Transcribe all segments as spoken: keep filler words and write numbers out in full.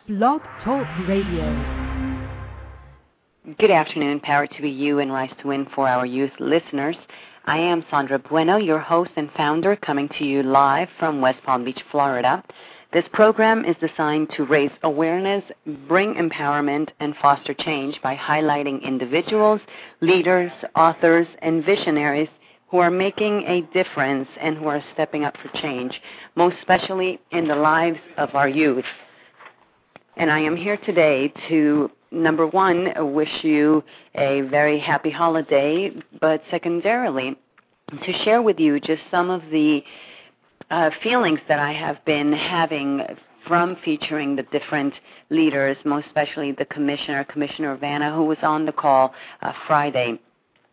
Blog Talk Radio. Good afternoon, power to be you and rise to win for our youth listeners. I am Sandra Bueno, your host and founder, coming to you live from West Palm Beach, Florida. This program is designed to raise awareness, bring empowerment, and foster change by highlighting individuals, leaders, authors, and visionaries who are making a difference and who are stepping up for change, most especially in the lives of our youth. And I am here today to, number one, wish you a very happy holiday, but secondarily, to share with you just some of the uh, feelings that I have been having from featuring the different leaders, most especially the commissioner, Commissioner Vanna, who was on the call uh, Friday,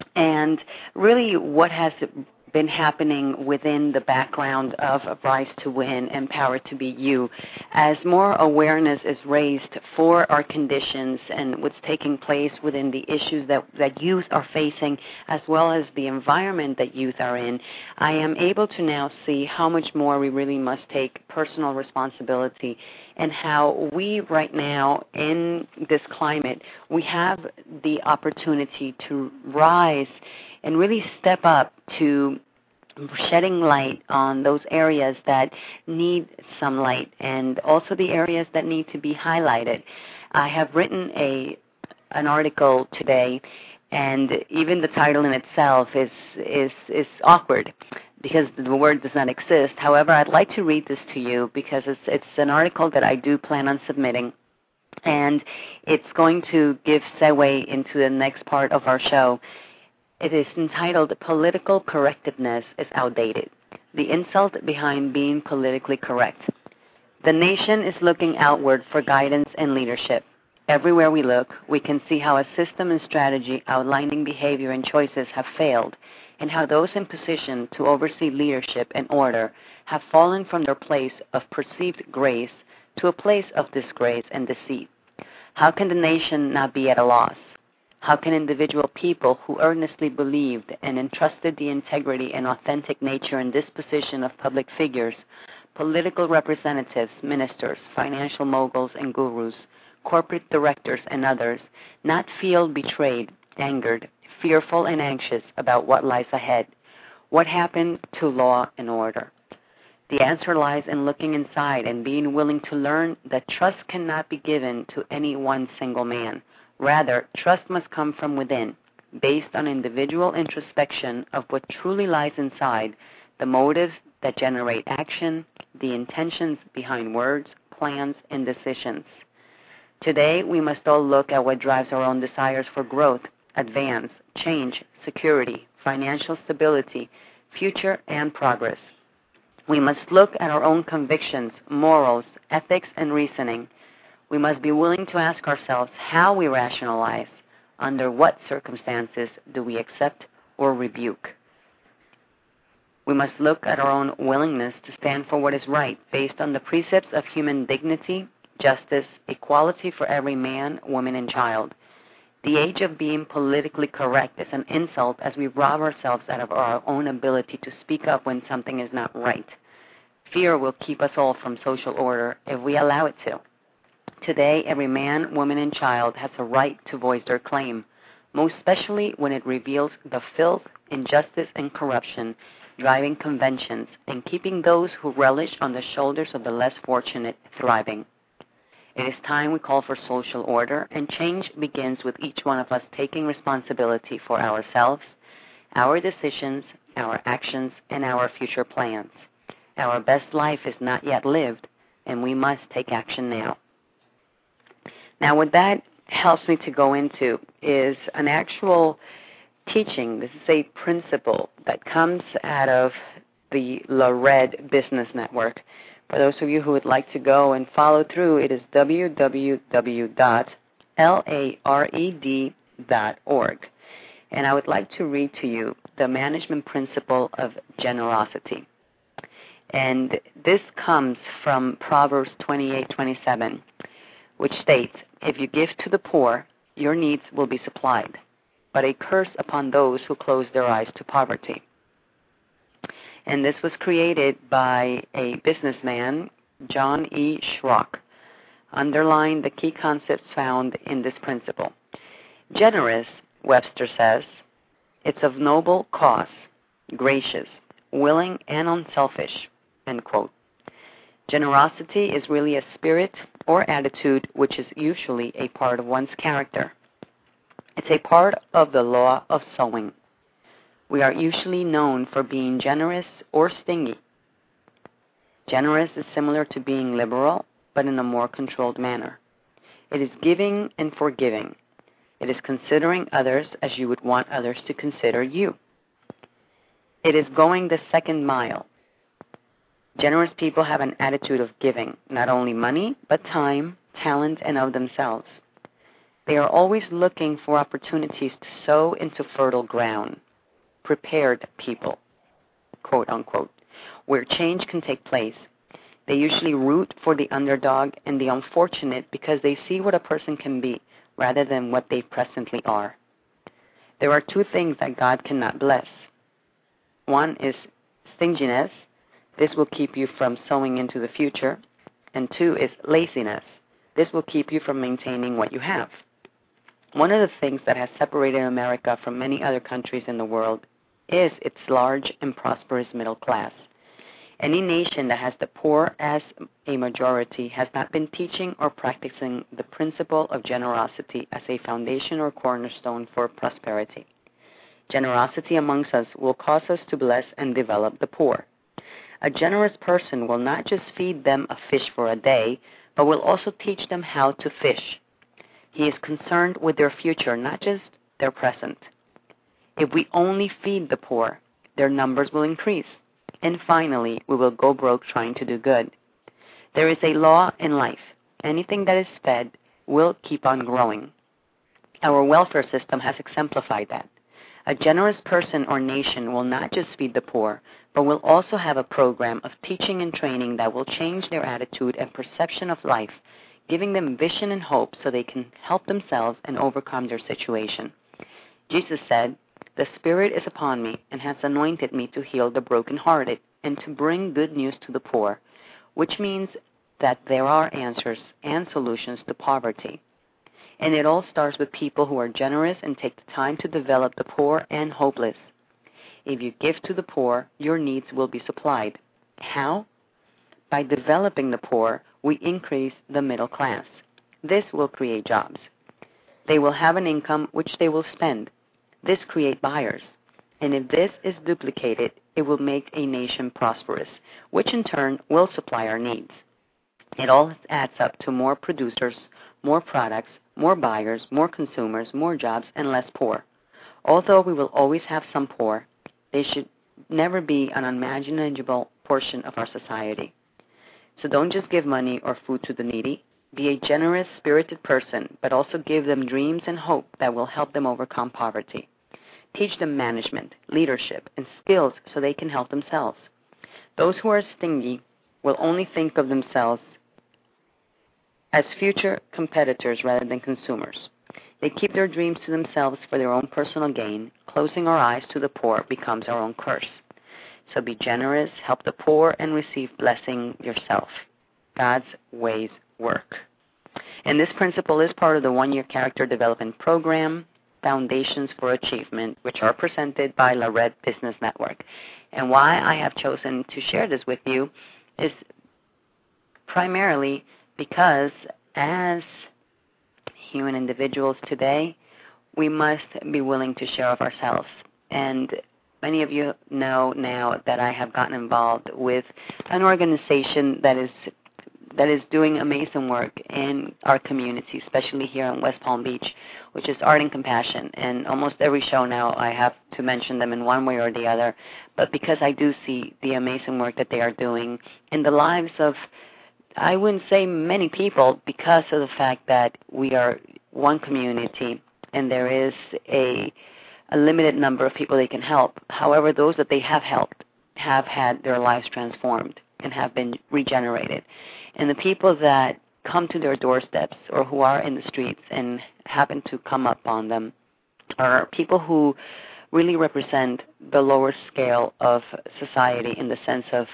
and really what has been happening within the background of Rise to Win, Empower to Be You, as more awareness is raised for our conditions and what's taking place within the issues that, that youth are facing, as well as the environment that youth are in. I am able to now see how much more we really must take personal responsibility and how we right now in this climate, we have the opportunity to rise and really step up to shedding light on those areas that need some light and also the areas that need to be highlighted. I have written a an article today, and even the title in itself is is is awkward because the word does not exist. However, I'd like to read this to you because it's it's an article that I do plan on submitting, and it's going to give segue into the next part of our show. It is entitled, Political Correctness is Outdated, the insult behind being politically correct. The nation is looking outward for guidance and leadership. Everywhere we look, we can see how a system and strategy outlining behavior and choices have failed, and how those in position to oversee leadership and order have fallen from their place of perceived grace to a place of disgrace and deceit. How can the nation not be at a loss? How can individual people who earnestly believed and entrusted the integrity and authentic nature and disposition of public figures, political representatives, ministers, financial moguls and gurus, corporate directors and others, not feel betrayed, angered, fearful and anxious about what lies ahead? What happened to law and order? The answer lies in looking inside and being willing to learn that trust cannot be given to any one single man. Rather, trust must come from within, based on individual introspection of what truly lies inside, the motives that generate action, the intentions behind words, plans, and decisions. Today, we must all look at what drives our own desires for growth, advance, change, security, financial stability, future, and progress. We must look at our own convictions, morals, ethics, and reasoning. We must be willing to ask ourselves how we rationalize, under what circumstances do we accept or rebuke. We must look at our own willingness to stand for what is right based on the precepts of human dignity, justice, equality for every man, woman, and child. The age of being politically correct is an insult as we rob ourselves out of our own ability to speak up when something is not right. Fear will keep us all from social order if we allow it to. Today, every man, woman, and child has a right to voice their claim, most especially when it reveals the filth, injustice, and corruption driving conventions and keeping those who relish on the shoulders of the less fortunate thriving. It is time we call for social order, and change begins with each one of us taking responsibility for ourselves, our decisions, our actions, and our future plans. Our best life is not yet lived, and we must take action now. Now, what that helps me to go into is an actual teaching. This is a principle that comes out of the LARED Business Network. For those of you who would like to go and follow through, it is w w w dot lared dot org. And I would like to read to you the management principle of generosity. And this comes from Proverbs twenty-eight twenty-seven, which states, "If you give to the poor, your needs will be supplied, but a curse upon those who close their eyes to poverty." And this was created by a businessman, John E. Schrock, underline the key concepts found in this principle. Generous, Webster says, it's of noble cause, gracious, willing, and unselfish, end quote. Generosity is really a spirit or attitude which is usually a part of one's character. It's a part of the law of sowing. We are usually known for being generous or stingy. Generous is similar to being liberal, but in a more controlled manner. It is giving and forgiving. It is considering others as you would want others to consider you. It is going the second mile. Generous people have an attitude of giving, not only money, but time, talent, and of themselves. They are always looking for opportunities to sow into fertile ground. Prepared people, quote unquote, where change can take place. They usually root for the underdog and the unfortunate because they see what a person can be rather than what they presently are. There are two things that God cannot bless. One is stinginess. This will keep you from sowing into the future. And two is laziness. This will keep you from maintaining what you have. One of the things that has separated America from many other countries in the world is its large and prosperous middle class. Any nation that has the poor as a majority has not been teaching or practicing the principle of generosity as a foundation or cornerstone for prosperity. Generosity amongst us will cause us to bless and develop the poor. A generous person will not just feed them a fish for a day, but will also teach them how to fish. He is concerned with their future, not just their present. If we only feed the poor, their numbers will increase. And finally, we will go broke trying to do good. There is a law in life. Anything that is fed will keep on growing. Our welfare system has exemplified that. A generous person or nation will not just feed the poor, but will also have a program of teaching and training that will change their attitude and perception of life, giving them vision and hope so they can help themselves and overcome their situation. Jesus said, "The Spirit is upon me and has anointed me to heal the brokenhearted and to bring good news to the poor," which means that there are answers and solutions to poverty. And it all starts with people who are generous and take the time to develop the poor and hopeless. If you give to the poor, your needs will be supplied. How? By developing the poor, we increase the middle class. This will create jobs. They will have an income which they will spend. This creates buyers. And if this is duplicated, it will make a nation prosperous, which in turn will supply our needs. It all adds up to more producers, more products, more buyers, more consumers, more jobs, and less poor. Although we will always have some poor, they should never be an unimaginable portion of our society. So don't just give money or food to the needy. Be a generous, spirited person, but also give them dreams and hope that will help them overcome poverty. Teach them management, leadership, and skills so they can help themselves. Those who are stingy will only think of themselves as future competitors rather than consumers. They keep their dreams to themselves for their own personal gain. Closing our eyes to the poor becomes our own curse. So be generous, help the poor, and receive blessing yourself. God's ways work. And this principle is part of the one-year character development program, Foundations for Achievement, which are presented by Lorette Business Network. And why I have chosen to share this with you is primarily because as human individuals today, we must be willing to share of ourselves. And many of you know now that I have gotten involved with an organization that is that is doing amazing work in our community, especially here in West Palm Beach, which is Art and Compassion. And almost every show now I have to mention them in one way or the other, but because I do see the amazing work that they are doing in the lives of, I wouldn't say many people, because of the fact that we are one community and there is a, a limited number of people they can help. However, those that they have helped have had their lives transformed and have been regenerated. And the people that come to their doorsteps or who are in the streets and happen to come up on them are people who really represent the lower scale of society in the sense of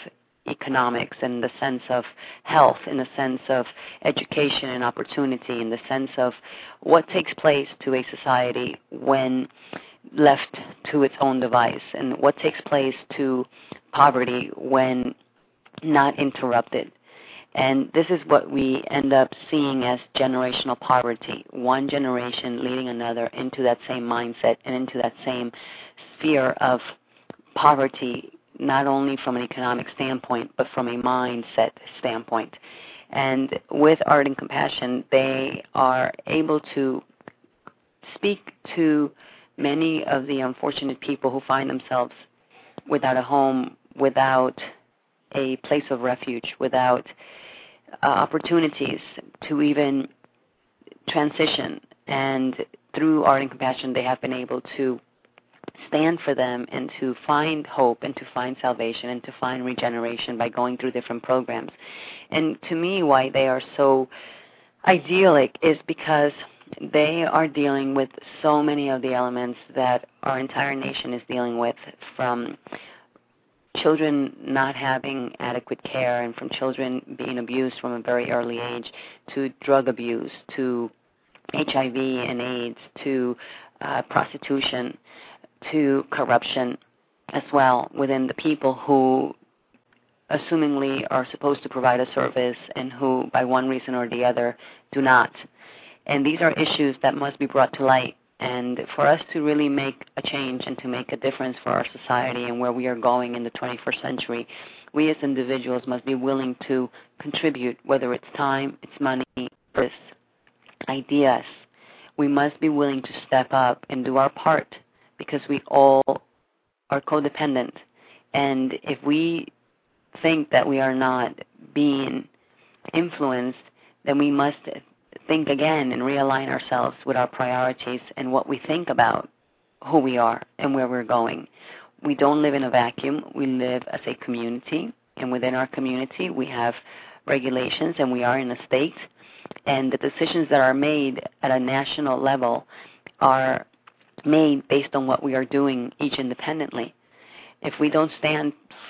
economics, in the sense of health, in the sense of education and opportunity, in the sense of what takes place to a society when left to its own device, and what takes place to poverty when not interrupted. And this is what we end up seeing as generational poverty, one generation leading another into that same mindset and into that same sphere of poverty, not only from an economic standpoint, but from a mindset standpoint. And with Art and Compassion, they are able to speak to many of the unfortunate people who find themselves without a home, without a place of refuge, without uh, opportunities to even transition. And through Art and Compassion, they have been able to stand for them and to find hope and to find salvation and to find regeneration by going through different programs. And to me, why they are so idyllic is because they are dealing with so many of the elements that our entire nation is dealing with, from children not having adequate care and from children being abused from a very early age, to drug abuse, to H I V and AIDS, to uh, prostitution, to corruption as well within the people who assumingly are supposed to provide a service and who, by one reason or the other, do not. And these are issues that must be brought to light. And for us to really make a change and to make a difference for our society and where we are going in the twenty-first century, we as individuals must be willing to contribute, whether it's time, it's money, it's ideas. We must be willing to step up and do our part, because we all are codependent. And if we think that we are not being influenced, then we must think again and realign ourselves with our priorities and what we think about who we are and where we're going. We don't live in a vacuum. We live as a community, and within our community we have regulations, and we are in a state, and the decisions that are made at a national level are made based on what we are doing each independently. If we don't stand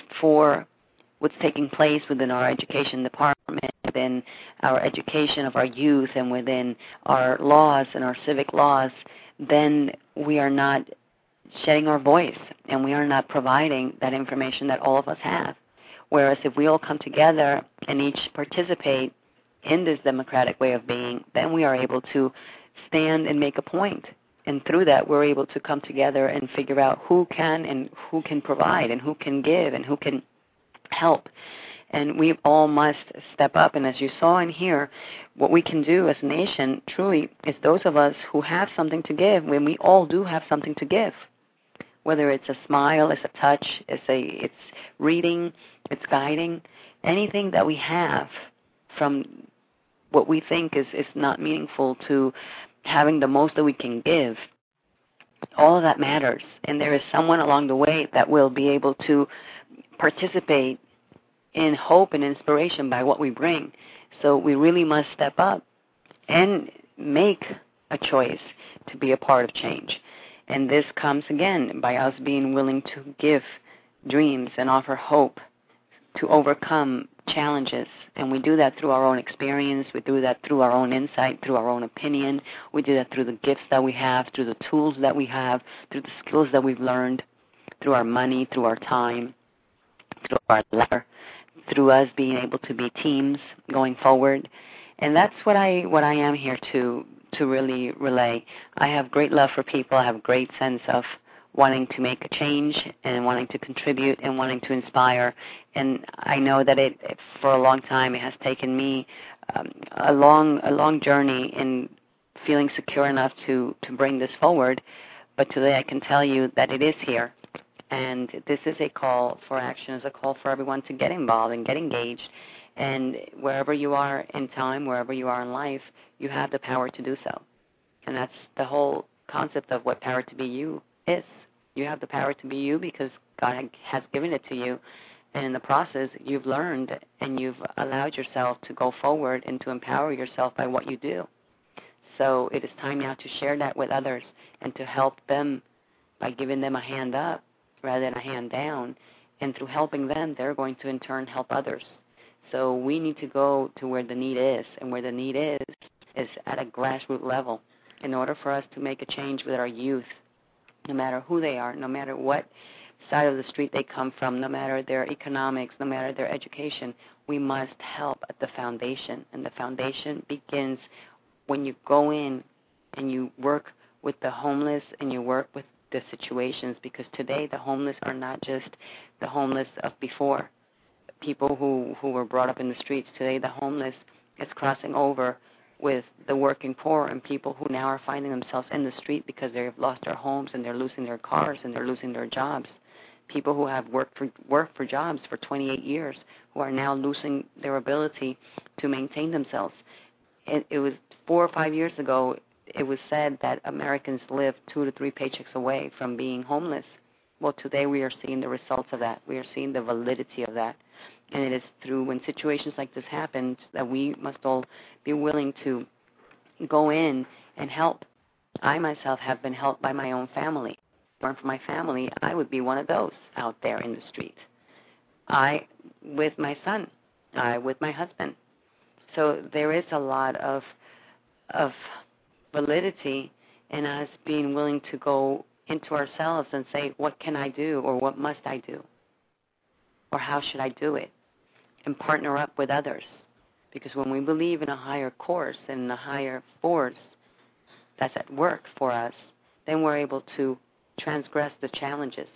for what's taking place within our education department, within our education of our youth, and within our laws and our civic laws, then we are not shedding our voice, and we are not providing that information that all of us have. Whereas if we all come together and each participate in this democratic way of being, then we are able to stand and make a point. And through that, we're able to come together and figure out who can and who can provide and who can give and who can help. And we all must step up. And as you saw in here, what we can do as a nation truly is those of us who have something to give, when we all do have something to give, whether it's a smile, it's a touch, it's a it's reading, it's guiding, anything that we have from what we think is, is not meaningful to having the most that we can give, all of that matters. And there is someone along the way that will be able to participate in hope and inspiration by what we bring. So we really must step up and make a choice to be a part of change. And this comes, again, by us being willing to give dreams and offer hope to overcome challenges. And we do that through our own experience. We do that through our own insight, through our own opinion. We do that through the gifts that we have, through the tools that we have, through the skills that we've learned, through our money, through our time, through our labor, through us being able to be teams going forward. And that's what I what I am here to to really relay. I have great love for people. I have a great sense of wanting to make a change and wanting to contribute and wanting to inspire. And I know that it, for a long time, it has taken me um, a long a long journey in feeling secure enough to, to bring this forward. But today I can tell you that it is here. And this is a call for action. It's a call for everyone to get involved and get engaged. And wherever you are in time, wherever you are in life, you have the power to do so. And that's the whole concept of what Power to Be You is. You have the power to be you because God has given it to you. And in the process, you've learned and you've allowed yourself to go forward and to empower yourself by what you do. So it is time now to share that with others and to help them by giving them a hand up rather than a hand down, And through helping them, they're going to in turn help others. So we need to go to where the need is, and where the need is is at a grassroots level. In order for us to make a change with our youth, no matter who they are, no matter what side of the street they come from, no matter their economics, no matter their education, we must help at the foundation. And the foundation begins when you go in and you work with the homeless and you work with the situations, because today the homeless are not just the homeless of before, people who, who were brought up in the streets. Today the homeless is crossing over with the working poor and people who now are finding themselves in the street because they've lost their homes and they're losing their cars and they're losing their jobs. People who have worked for worked for jobs for twenty-eight years who are now losing their ability to maintain themselves. It, it was four or five years ago, it was said that Americans live two to three paychecks away from being homeless. Well, today we are seeing the results of that. We are seeing the validity of that. And it is through when situations like this happen that we must all be willing to go in and help. I myself have been helped by my own family. If it weren't for my family, I would be one of those out there in the street. I with my son, I with my husband. So there is a lot of of validity in us being willing to go into ourselves and say, what can I do, or what must I do, or how should I do it, and partner up with others. Because when we believe in a higher course and a higher force that's at work for us, then we're able to transgress the challenges.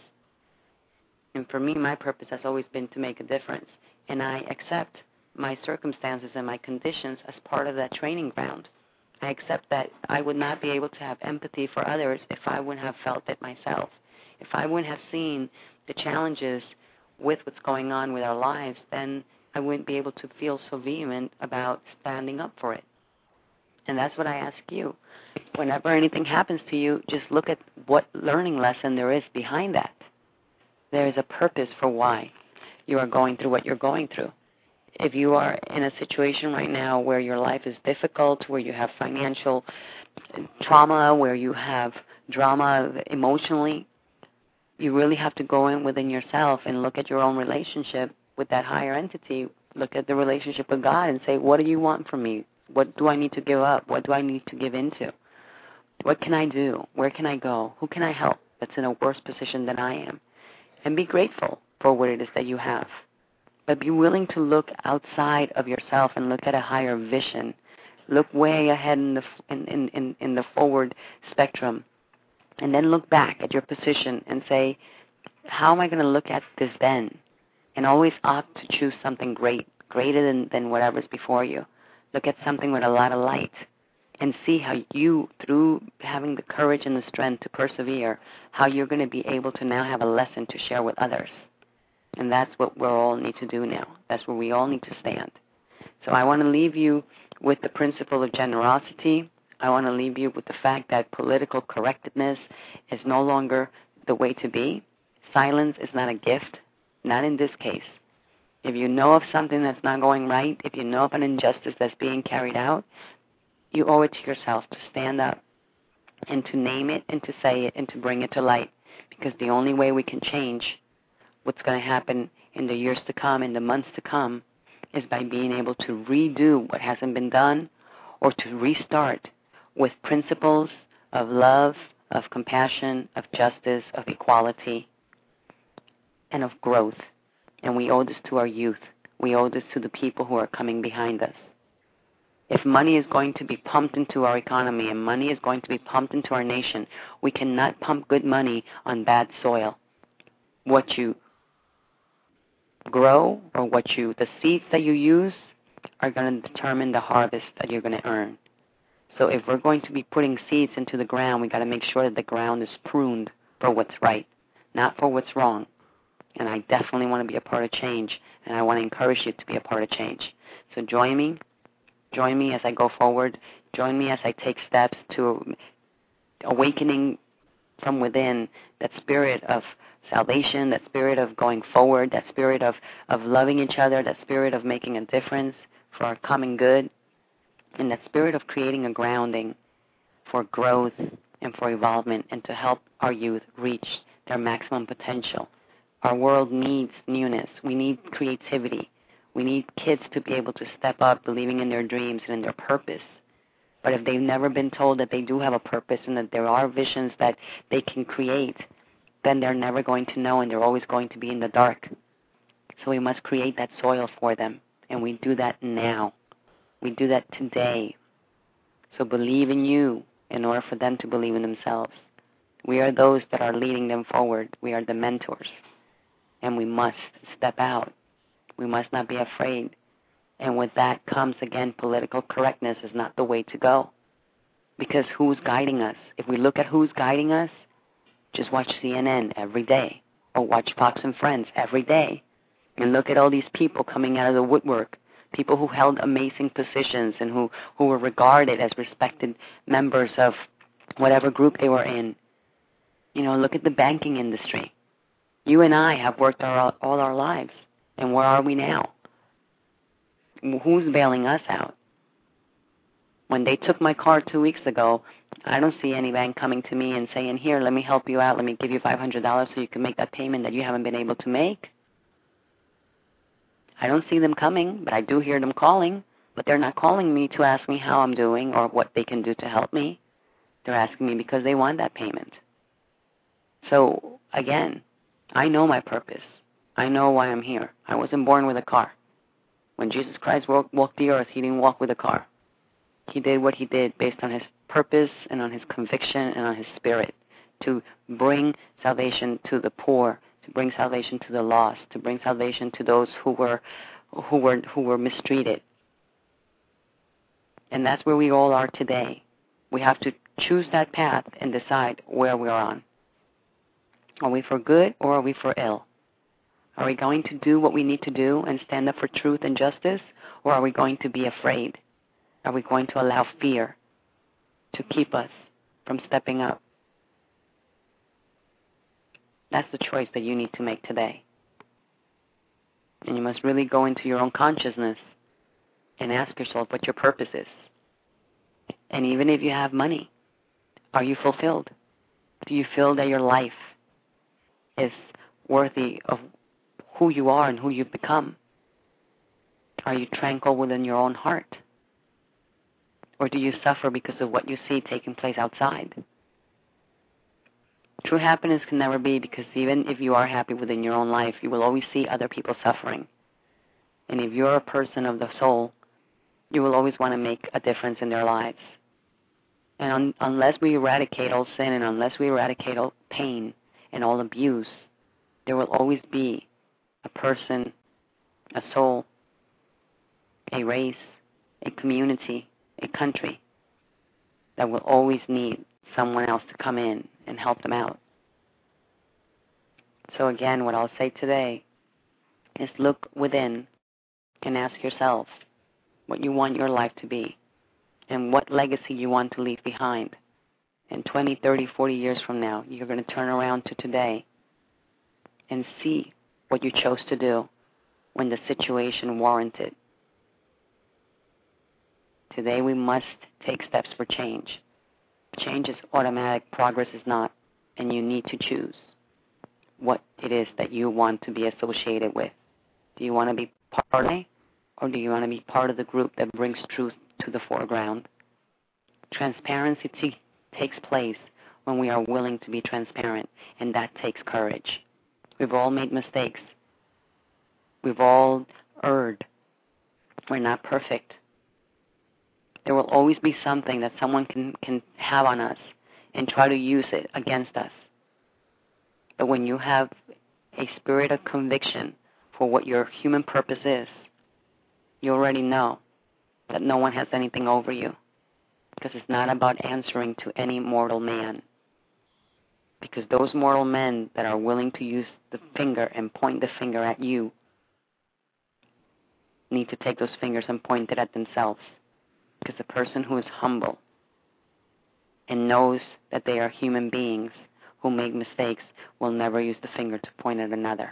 And for me, my purpose has always been to make a difference, and I accept my circumstances and my conditions as part of that training ground. I accept that I would not be able to have empathy for others if I wouldn't have felt it myself. If I wouldn't have seen the challenges with what's going on with our lives, then I wouldn't be able to feel so vehement about standing up for it. And that's what I ask you. Whenever anything happens to you, just look at what learning lesson there is behind that. There is a purpose for why you are going through what you're going through. If you are in a situation right now where your life is difficult, where you have financial trauma, where you have drama emotionally, you really have to go in within yourself and look at your own relationship with that higher entity. Look at the relationship with God and say, what do you want from me? What do I need to give up? What do I need to give into? What can I do? Where can I go? Who can I help that's in a worse position than I am? And be grateful for what it is that you have. But be willing to look outside of yourself and look at a higher vision. Look way ahead in the in, in, in, in the forward spectrum. And then look back at your position and say, how am I going to look at this then? And always opt to choose something great, greater than, than whatever's before you. Look at something with a lot of light and see how you, through having the courage and the strength to persevere, how you're going to be able to now have a lesson to share with others. And that's what we all need to do now. That's where we all need to stand. So I want to leave you with the principle of generosity. I want to leave you with the fact that political correctness is no longer the way to be. Silence is not a gift, not in this case. If you know of something that's not going right, if you know of an injustice that's being carried out, you owe it to yourself to stand up and to name it and to say it and to bring it to light. Because the only way we can change what's going to happen in the years to come, in the months to come, is by being able to redo what hasn't been done or to restart with principles of love, of compassion, of justice, of equality, and of growth. And we owe this to our youth. We owe this to the people who are coming behind us. If money is going to be pumped into our economy and money is going to be pumped into our nation, we cannot pump good money on bad soil. What you grow or what you, the seeds that you use are going to determine the harvest that you're going to earn. So if we're going to be putting seeds into the ground, we've got to make sure that the ground is pruned for what's right, not for what's wrong. And I definitely want to be a part of change, and I want to encourage you to be a part of change. So join me. Join me as I go forward. Join me as I take steps to awakening from within that spirit of salvation, that spirit of going forward, that spirit of, of loving each other, that spirit of making a difference for our common good, and that spirit of creating a grounding for growth and for evolvement and to help our youth reach their maximum potential Our world needs newness. We need creativity. We need kids to be able to step up believing in their dreams and in their purpose. But if they've never been told that they do have a purpose and that there are visions that they can create, then they're never going to know and they're always going to be in the dark. So we must create that soil for them, and we do that now. We do that today. So believe in you in order for them to believe in themselves. We are those that are leading them forward. We are the mentors, and we must step out. We must not be afraid. And with that comes, again, political correctness is not the way to go. Because who's guiding us? If we look at who's guiding us, just watch C N N every day, or watch Fox and Friends every day, and look at all these people coming out of the woodwork, people who held amazing positions and who, who were regarded as respected members of whatever group they were in. You know, look at the banking industry. You and I have worked our, all our lives, and where are we now? Who's bailing us out? When they took my car two weeks ago, I don't see any bank coming to me and saying, here, let me help you out, let me give you five hundred dollars so you can make that payment that you haven't been able to make. I don't see them coming, but I do hear them calling, but they're not calling me to ask me how I'm doing or what they can do to help me. They're asking me because they want that payment. So, again, I know my purpose. I know why I'm here. I wasn't born with a car. When Jesus Christ walked, walked the earth, he didn't walk with a car. He did what he did based on his purpose and on his conviction and on his spirit to bring salvation to the poor, to bring salvation to the lost, to bring salvation to those who were who were who were mistreated. And that's where we all are today. We have to choose that path and decide where we're on. Are we for good or are we for ill? Are we going to do what we need to do and stand up for truth and justice, or are we going to be afraid? Are we going to allow fear to keep us from stepping up? That's the choice that you need to make today. And you must really go into your own consciousness and ask yourself what your purpose is. And even if you have money, are you fulfilled? Do you feel that your life is worthy of who you are and who you've become? Are you tranquil within your own heart? Or do you suffer because of what you see taking place outside? True happiness can never be, because even if you are happy within your own life, you will always see other people suffering. And if you're a person of the soul, you will always want to make a difference in their lives. And un- unless we eradicate all sin and unless we eradicate all pain and all abuse, there will always be a person, a soul, a race, a community, a country that will always need someone else to come in and help them out. So again, what I'll say today is look within and ask yourself what you want your life to be and what legacy you want to leave behind. And twenty, thirty, forty years from now, you're going to turn around to today and see what you chose to do when the situation warranted. Today we must take steps for change. Change is automatic, progress is not, and you need to choose what it is that you want to be associated with. Do you want to be part of it, or do you want to be part of the group that brings truth to the foreground? Transparency t- takes place when we are willing to be transparent, and that takes courage. We've all made mistakes. We've all erred. We're not perfect. There will always be something that someone can, can have on us and try to use it against us. But when you have a spirit of conviction for what your human purpose is, you already know that no one has anything over you, because it's not about answering to any mortal man. Because those mortal men that are willing to use the finger and point the finger at you need to take those fingers and point it at themselves. Because the person who is humble and knows that they are human beings who make mistakes will never use the finger to point at another.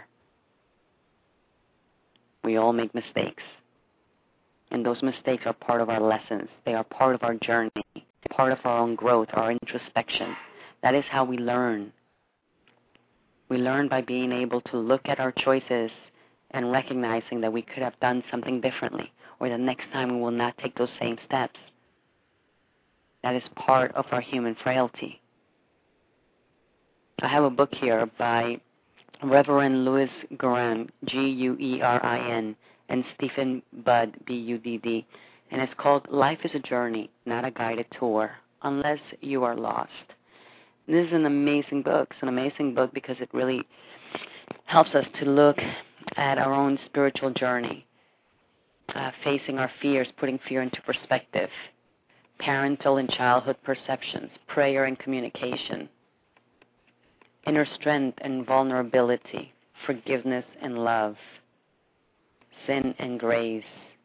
We all make mistakes. And those mistakes are part of our lessons. They are part of our journey, part of our own growth, our introspection. That is how we learn. We learn by being able to look at our choices and recognizing that we could have done something differently, or the next time we will not take those same steps. That is part of our human frailty. I have a book here by Reverend Louis Guerin, G U E R I N, and Stephen Budd, B U D D, and it's called Life is a Journey, Not a Guided Tour, Unless You Are Lost. This is an amazing book. It's an amazing book because it really helps us to look at our own spiritual journey, uh, facing our fears, putting fear into perspective, parental and childhood perceptions, prayer and communication, inner strength and vulnerability, forgiveness and love, sin and grace,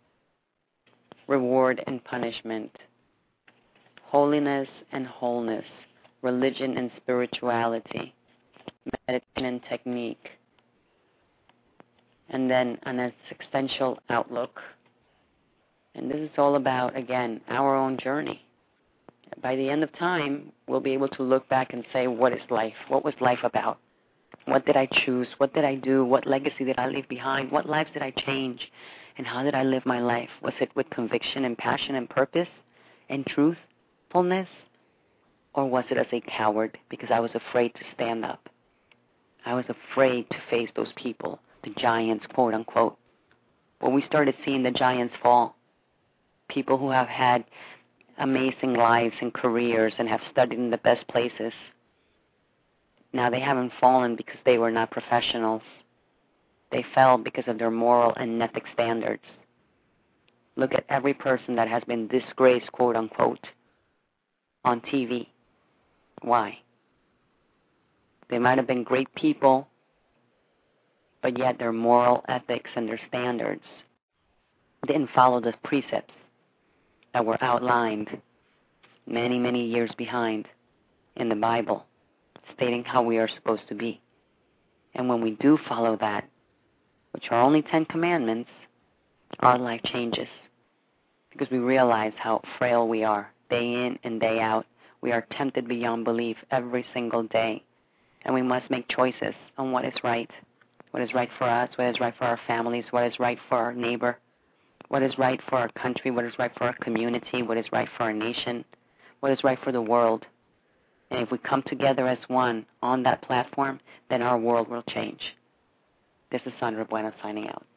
reward and punishment, holiness and wholeness, religion and spirituality, meditation and technique, and then an existential outlook. And this is all about, again, our own journey. By the end of time, we'll be able to look back and say, what is life? What was life about? What did I choose? What did I do? What legacy did I leave behind? What lives did I change? And how did I live my life? Was it with conviction and passion and purpose and truthfulness? Or was it as a coward because I was afraid to stand up? I was afraid to face those people, the giants, quote unquote. When we started seeing the giants fall, people who have had amazing lives and careers and have studied in the best places, now they haven't fallen because they were not professionals. They fell because of their moral and ethic standards. Look at every person that has been disgraced, quote unquote, on T V. Why? They might have been great people, but yet their moral ethics and their standards didn't follow the precepts that were outlined many, many years behind in the Bible, stating how we are supposed to be. And when we do follow that, which are only Ten Commandments, our life changes because we realize how frail we are day in and day out. We are tempted beyond belief every single day, and we must make choices on what is right, what is right for us, what is right for our families, what is right for our neighbor, what is right for our country, what is right for our community, what is right for our nation, what is right for the world. And if we come together as one on that platform, then our world will change. This is Sandra Bueno signing out.